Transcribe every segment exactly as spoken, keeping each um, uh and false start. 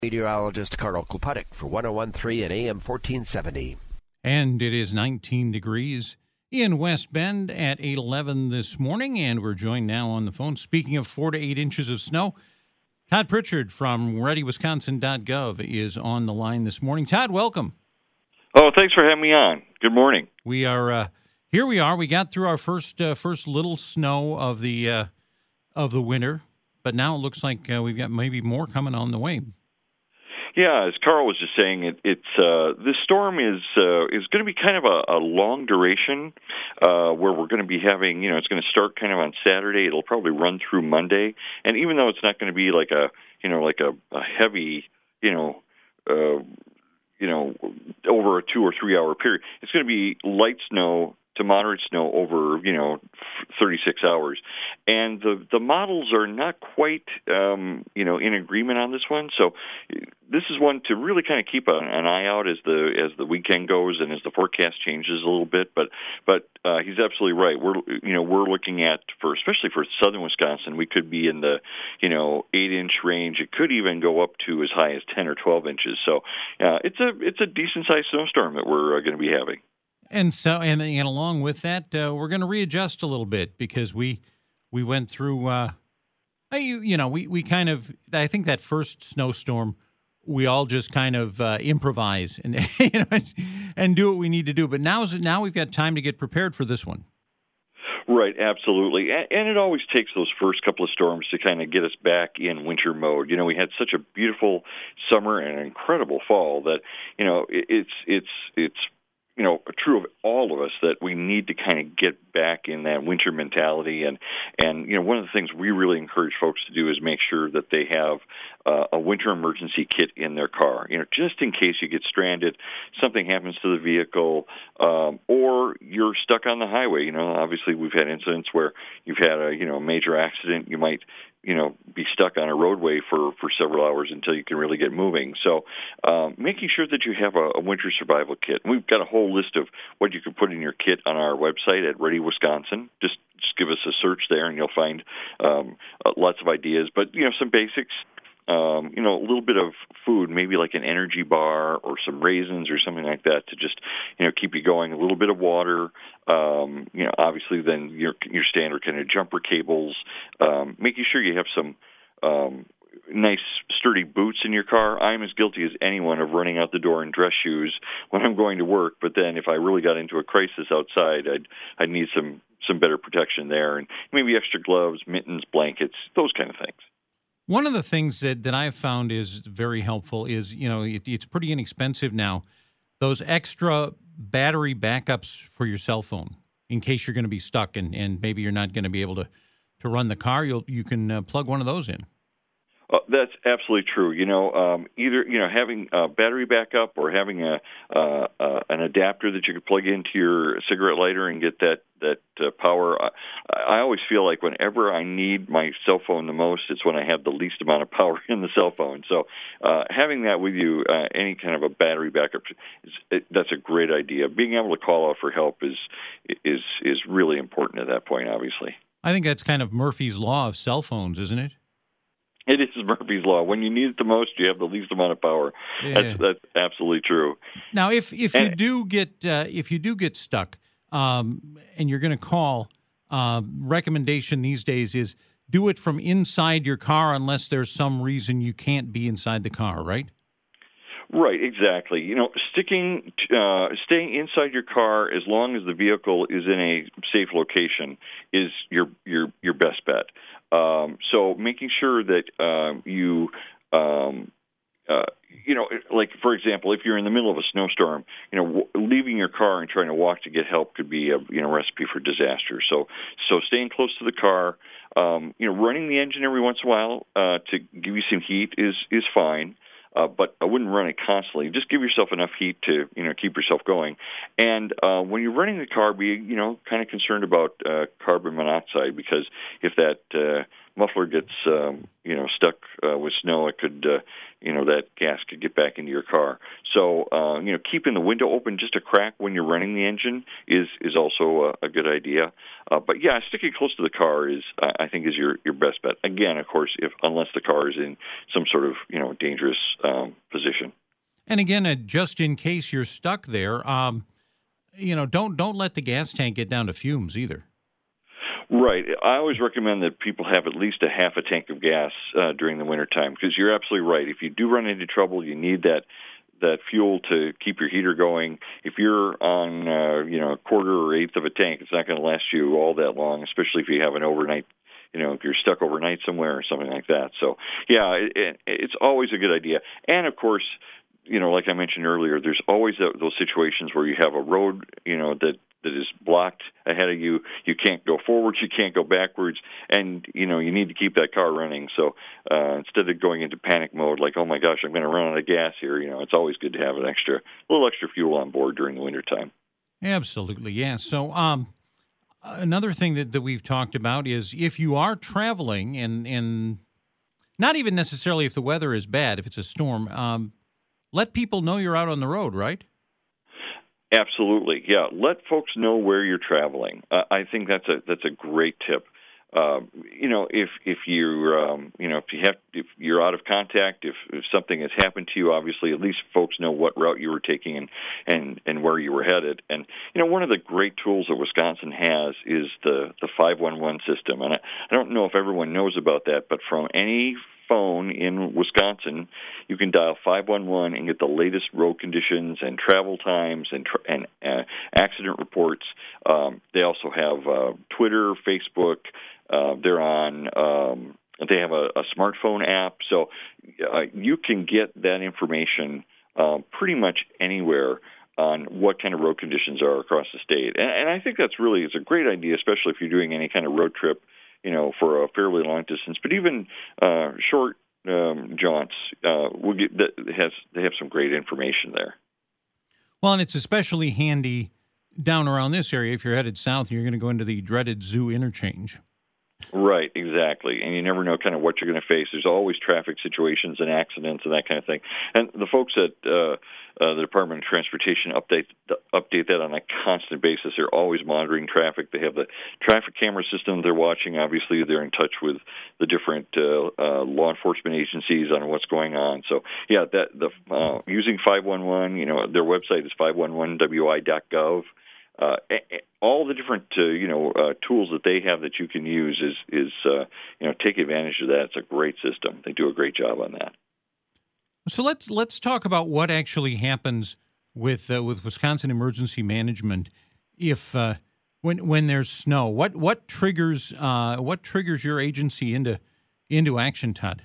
Meteorologist Carl Klupatik for one oh one point three and A M fourteen seventy. And it is nineteen degrees in West Bend at eight eleven this morning, and we're joined now on the phone. Speaking of four to eight inches of snow, Todd Pritchard from ready wisconsin dot gov is on the line this morning. Todd, welcome. Oh, thanks for having me on. Good morning. We are uh, here. We are. We got through our first uh, first little snow of the uh, of the winter, but now it looks like uh, we've got maybe more coming on the way. Yeah, as Carl was just saying, it, it's uh, this storm is uh, is going to be kind of a, a long duration, uh, where we're going to be having, you know, it's going to start kind of on Saturday. It'll probably run through Monday, and even though it's not going to be like a, you know, like a, a heavy, you know, uh, you know, over a two or three hour period, it's going to be light snow to moderate snow over, you know, thirty-six hours. And the the models are not quite, um, you know, in agreement on this one. So this is one to really kind of keep an, an eye out as the as the weekend goes and as the forecast changes a little bit. But but uh, he's absolutely right. We're you know we're looking at for especially for southern Wisconsin, we could be in the you know eight inch range. It could even go up to as high as ten or twelve inches. So uh, it's a it's a decent sized snowstorm that we're uh, going to be having. And so, and, and along with that, uh, we're going to readjust a little bit because we we went through, uh, you, you know, we, we kind of, I think that first snowstorm, we all just kind of uh, improvise and you know, and do what we need to do. But now, now we've got time to get prepared for this one. Right, absolutely. And, and it always takes those first couple of storms to kind of get us back in winter mode. You know, we had such a beautiful summer and an incredible fall that, you know, it, it's it's it's you know, true of all of us that we need to kind of get back in that winter mentality. And, and you know, one of the things we really encourage folks to do is make sure that they have uh, a winter emergency kit in their car, you know, just in case you get stranded, something happens to the vehicle, um, or you're stuck on the highway. You know, obviously we've had incidents where you've had a, you know, major accident. You might you know, be stuck on a roadway for, for several hours until you can really get moving. So um, making sure that you have a, a winter survival kit. We've got a whole list of what you can put in your kit on our website at Ready Wisconsin. Just, just give us a search there and you'll find um, uh, lots of ideas. But, you know, some basics. Um, you know, a little bit of food, maybe like an energy bar or some raisins or something like that to just, you know, keep you going. A little bit of water, um, you know, obviously then your your standard kind of jumper cables, um, making sure you have some um, nice sturdy boots in your car. I'm as guilty as anyone of running out the door in dress shoes when I'm going to work, but then if I really got into a crisis outside, I'd I'd need some, some better protection there, and maybe extra gloves, mittens, blankets, those kind of things. One of the things that, that I've found is very helpful is, you know, it, it's pretty inexpensive now, those extra battery backups for your cell phone in case you're going to be stuck and, and maybe you're not going to be able to, to run the car. You'll, you can uh, plug one of those in. Uh, that's absolutely true. You know, um, either you know having a battery backup or having a uh, uh, an adapter that you could plug into your cigarette lighter and get that that uh, power. I, I always feel like whenever I need my cell phone the most, it's when I have the least amount of power in the cell phone. So uh, having that with you, uh, any kind of a battery backup, is, it, that's a great idea. Being able to call out for help is is is really important at that point. Obviously, I think that's kind of Murphy's Law of cell phones, isn't it? It is Murphy's Law. When you need it the most, you have the least amount of power. Yeah. That's, that's absolutely true. Now, if if and, you do get uh, if you do get stuck, um, and you're going to call, uh, recommendation these days is do it from inside your car unless there's some reason you can't be inside the car, right? Right, exactly. You know, sticking, uh, staying inside your car as long as the vehicle is in a safe location is your your your best bet. Um, so making sure that um, you, um, uh, you know, like for example, if you're in the middle of a snowstorm, you know, w- leaving your car and trying to walk to get help could be a you know recipe for disaster. So so staying close to the car, um, you know, running the engine every once in a while uh, to give you some heat is is fine. Uh, but I wouldn't run it constantly. Just give yourself enough heat to, you know, keep yourself going. And uh, when you're running the car, be, you know, kind of concerned about uh, carbon monoxide, because if that uh, muffler gets, um, you know, stuck uh, with snow, it could, uh, you know, that gas could get back into your car. So, uh, you know, keeping the window open just a crack when you're running the engine is is also a, a good idea. Uh, but yeah, sticking close to the car is, uh, I think, is your, your best bet. Again, of course, if unless the car is in some sort of, you know, dangerous um, position. And again, uh, just in case you're stuck there, um, you know, don't don't let the gas tank get down to fumes either. Right. I always recommend that people have at least a half a tank of gas uh, during the wintertime, because you're absolutely right. If you do run into trouble, you need that that fuel to keep your heater going. If you're on, uh, you know, a quarter or eighth of a tank, it's not going to last you all that long, especially if you have an overnight, you know, if you're stuck overnight somewhere or something like that. So, yeah, it, it, it's always a good idea. And, of course, you know, like I mentioned earlier, there's always a, those situations where you have a road, you know, that, that is blocked ahead of you. You can't go forwards, you can't go backwards, and, you know, you need to keep that car running. So uh, instead of going into panic mode, like, oh, my gosh, I'm going to run out of gas here, you know, it's always good to have an extra, a little extra fuel on board during the wintertime. Absolutely, yeah. So um, another thing that, that we've talked about is if you are traveling, and, and not even necessarily if the weather is bad, if it's a storm, um, let people know you're out on the road, right? Absolutely, yeah. Let folks know where you're traveling. Uh, I think that's a that's a great tip. Uh, you know, if if you're um, you know if you have if you're out of contact, if, if something has happened to you, obviously at least folks know what route you were taking and and and where you were headed. And you know, one of the great tools that Wisconsin has is the the five one one system. And I, I don't know if everyone knows about that, but from any phone in Wisconsin, you can dial five one one and get the latest road conditions and travel times and tra- and uh, accident reports. Um, they also have uh, Twitter, Facebook. Uh, they're on. Um, they have a, a smartphone app, so uh, you can get that information uh, pretty much anywhere on what kind of road conditions are across the state. And, and I think that's really it's a great idea, especially if you're doing any kind of road trip, you know, for a fairly long distance, but even uh, short um, jaunts, uh, we'll get, that has they have some great information there. Well, and it's especially handy down around this area if you're headed south and you're going to go into the dreaded Zoo interchange. Right, exactly. And you never know kind of what you're going to face. There's always traffic situations and accidents and that kind of thing. And the folks at uh, uh, the Department of Transportation update update that on a constant basis. They're always monitoring traffic. They have the traffic camera system they're watching. Obviously, they're in touch with the different uh, uh, law enforcement agencies on what's going on. So, yeah, that the uh, using five one one, you know, their website is five one one W I dot gov. Uh, all the different uh, you know uh, tools that they have that you can use is is uh, you know take advantage of that. It's a great system. They do a great job on that. So let's let's talk about what actually happens with uh, with Wisconsin Emergency Management if uh, when when there's snow. What what triggers uh, what triggers your agency into into action, Todd?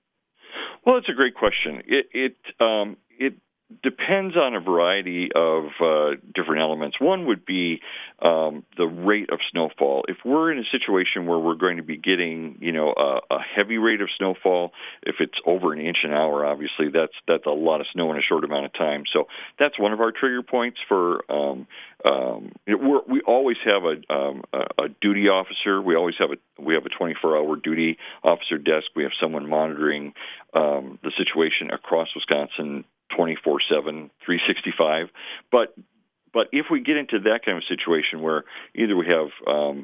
Well, it's a great question. It it um, it. depends on a variety of uh, different elements. One would be um, the rate of snowfall. If we're in a situation where we're going to be getting, you know, a, a heavy rate of snowfall, if it's over an inch an hour, obviously that's that's a lot of snow in a short amount of time. So that's one of our trigger points for. Um, um, we're, we always have a, um, a, a duty officer. We always have a we have a twenty-four hour duty officer desk. We have someone monitoring um, the situation across Wisconsin twenty-four seven, three sixty-five. But but if we get into that kind of situation where either we have um,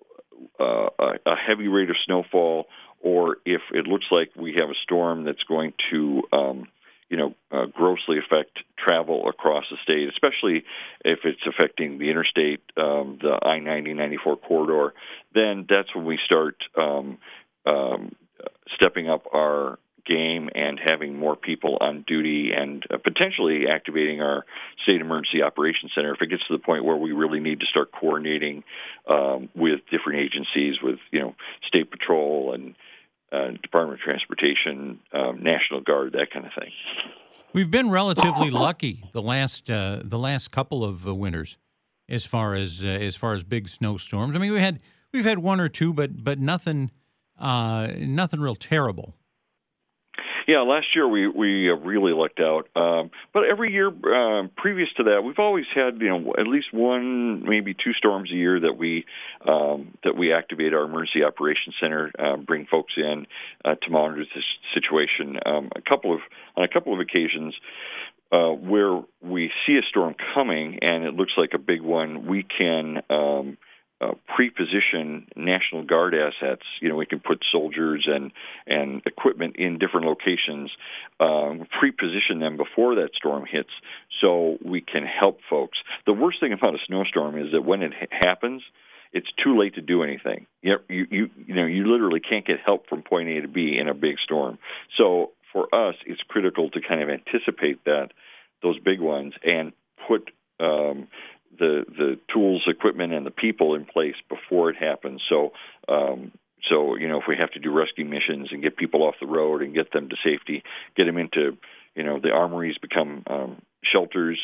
uh, a heavy rate of snowfall, or if it looks like we have a storm that's going to um, you know uh, grossly affect travel across the state, especially if it's affecting the interstate, um, the I ninety, ninety-four corridor, then that's when we start um, um, stepping up our game and having more people on duty and uh, potentially activating our State Emergency Operations Center if it gets to the point where we really need to start coordinating um, with different agencies, with, you know, State Patrol and uh, Department of Transportation, um, National Guard, that kind of thing. We've been relatively lucky the last uh, the last couple of uh, winters as far as uh, as far as big snowstorms. I mean, we had we've had one or two, but but nothing uh, nothing real terrible. Yeah, last year we we uh, really lucked out. Um, but every year uh, previous to that, we've always had you know at least one, maybe two storms a year that we um, that we activate our emergency operations center, uh, bring folks in uh, to monitor this situation. Um, a couple of on a couple of occasions. Uh, where we see a storm coming and it looks like a big one, we can um, uh, pre-position National Guard assets. You know, we can put soldiers and, and equipment in different locations, um, pre-position them before that storm hits so we can help folks. The worst thing about a snowstorm is that when it ha- happens, it's too late to do anything. You, you, you, you know, you literally can't get help from point A to B in a big storm. So for us, it's critical to kind of anticipate that, those big ones, and put um, the the tools, equipment, and the people in place before it happens. So, um, so you know, if we have to do rescue missions and get people off the road and get them to safety, get them into, you know, the armories become um, shelters.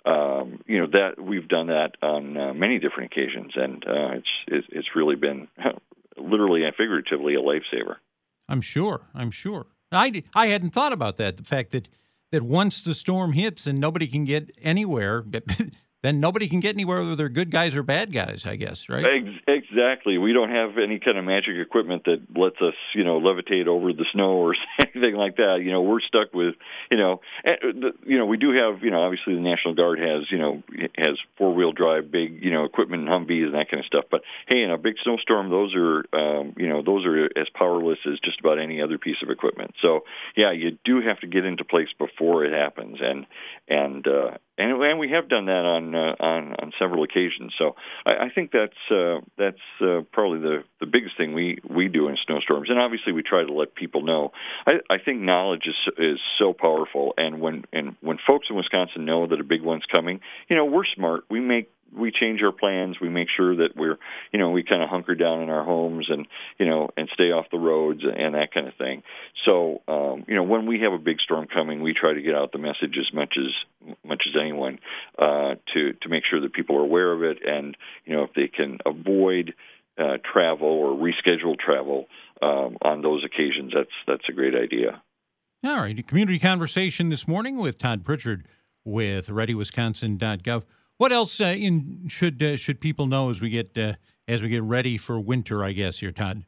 Um, you know, that we've done that on uh, many different occasions, and uh, it's, it's it's really been literally and figuratively a lifesaver. I'm sure. I'm sure. I, I hadn't thought about that. The fact that, that once the storm hits and nobody can get anywhere, then nobody can get anywhere whether they're good guys or bad guys, I guess, right? Exactly. We don't have any kind of magic equipment that lets us, you know, levitate over the snow or anything like that. You know, we're stuck with, you know, you know, we do have, you know, obviously the National Guard has, you know, has four-wheel drive, big, you know, equipment, Humvees and that kind of stuff. But hey, in a big snowstorm, those are, um, you know, those are as powerless as just about any other piece of equipment. So yeah, you do have to get into place before it happens, and and uh, and and we have done that on uh, on on several occasions. So I, I think that's uh, that's uh, probably the, the biggest thing we, we do in snowstorms. And obviously, we try to let people know. I, I think knowledge is is so powerful. And when and when folks in Wisconsin know that a big one's coming, you know, we're smart. We make we change our plans. We make sure that we're, you know, we kind of hunker down in our homes and, you know, and stay off the roads and that kind of thing. So, um, you know, when we have a big storm coming, we try to get out the message as much as much as anyone uh, to to make sure that people are aware of it, and, you know, if they can avoid uh, travel or reschedule travel um, on those occasions, that's that's a great idea. All right, a community conversation this morning with Todd Pritchard with ready wisconsin dot gov. What else uh, in should uh, should people know as we get uh, as we get ready for winter, I guess, here, Todd?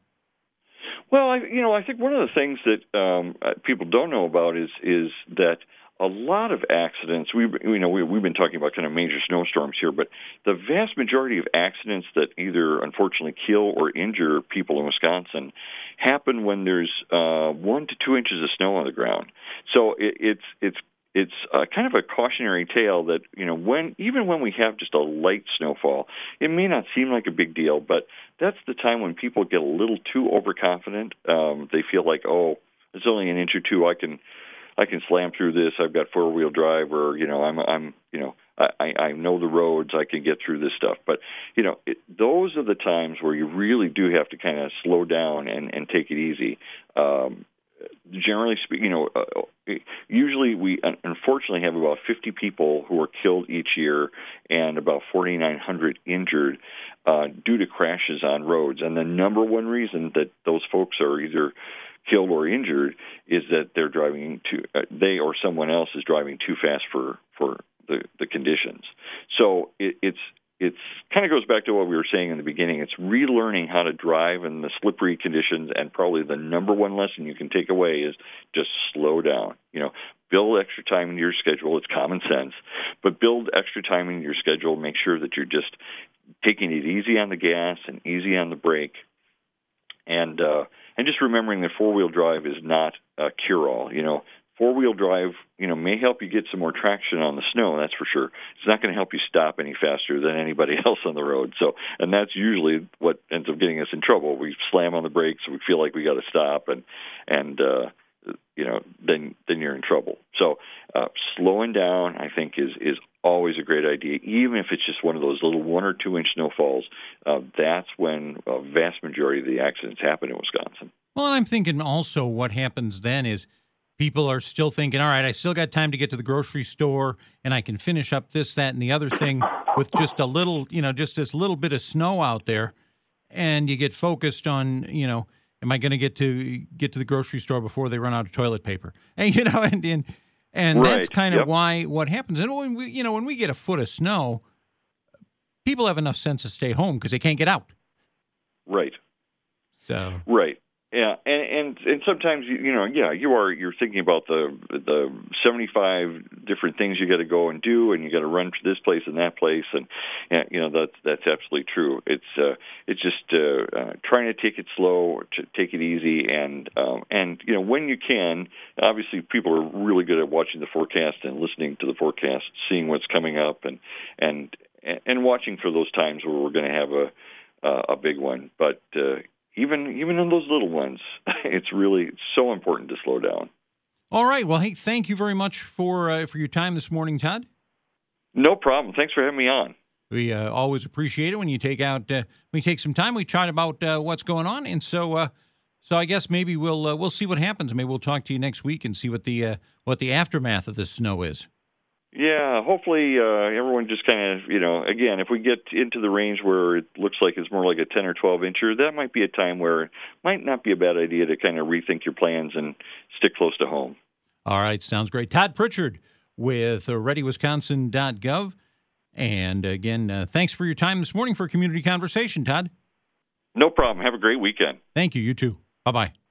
Well, I, you know, I think one of the things that um, people don't know about is is that a lot of accidents. We, you know, we, we've been talking about kind of major snowstorms here, but the vast majority of accidents that either unfortunately kill or injure people in Wisconsin happen when there's uh, one to two inches of snow on the ground. So it, it's it's. It's uh, kind of a cautionary tale that, you know, when even when we have just a light snowfall, it may not seem like a big deal, but that's the time when people get a little too overconfident. Um, they feel like, oh, it's only an inch or two. I can, I can slam through this. I've got four wheel drive, or you know, I'm, I'm, you know, I, I know the roads. I can get through this stuff. But you know, it, those are the times where you really do have to kind of slow down and, and take it easy. Um, Generally speaking, you know, uh, usually we unfortunately have about fifty people who are killed each year and about forty-nine hundred injured uh, due to crashes on roads. And the number one reason that those folks are either killed or injured is that they're driving too, uh, they or someone else is driving too fast for, for the, the conditions. So it, it's It's kind of goes back to what we were saying in the beginning. It's relearning how to drive in the slippery conditions, and probably the number one lesson you can take away is just slow down. You know, build extra time into your schedule. It's common sense, but build extra time into your schedule. Make sure that you're just taking it easy on the gas and easy on the brake, and uh, and just remembering that four-wheel drive is not a cure-all. You know, four-wheel drive, you know, may help you get some more traction on the snow, that's for sure. It's not going to help you stop any faster than anybody else on the road. So, and that's usually what ends up getting us in trouble. We slam on the brakes, we feel like we got to stop, and and uh, you know, then then you're in trouble. So, uh, slowing down, I think, is is always a great idea, even if it's just one of those little one or two inch snowfalls. Uh, that's when a vast majority of the accidents happen in Wisconsin. Well, and I'm thinking also what happens then is people are still thinking, all right, I still got time to get to the grocery store and I can finish up this, that, and the other thing with just a little, you know, just this little bit of snow out there. And you get focused on, you know, am I going to get to get to the grocery store before they run out of toilet paper? And you know, and and, and Right. that's kind of Yep. why what happens. And when we, you know, when we get a foot of snow, people have enough sense to stay home because they can't get out. Right. So Right. Yeah, and and and sometimes you, you know, yeah, you are you're thinking about the the seventy-five different things you got to go and do, and you got to run to this place and that place, and, and you know that's that's absolutely true. It's uh, it's just uh, uh, trying to take it slow, to take it easy, and um, and you know when you can. Obviously, people are really good at watching the forecast and listening to the forecast, seeing what's coming up, and and and watching for those times where we're going to have a uh, a big one, but. Uh, Even even in those little ones, it's really it's so important to slow down. all right. Well, hey, thank you very much for uh, for your time this morning, Todd. No problem. Thanks for having me on. We uh, always appreciate it when you take out uh, when you take some time. We chat about uh, what's going on, and so uh, so I guess maybe we'll uh, we'll see what happens. Maybe we'll talk to you next week and see what the uh, what the aftermath of the snow is. Yeah, hopefully uh, everyone just kind of, you know, again, if we get into the range where it looks like it's more like a ten or twelve incher, that might be a time where it might not be a bad idea to kind of rethink your plans and stick close to home. All right, sounds great. Todd Pritchard with uh, ready wisconsin dot gov. And again, uh, thanks for your time this morning for Community Conversation, Todd. No problem. Have a great weekend. Thank you. You too. Bye-bye.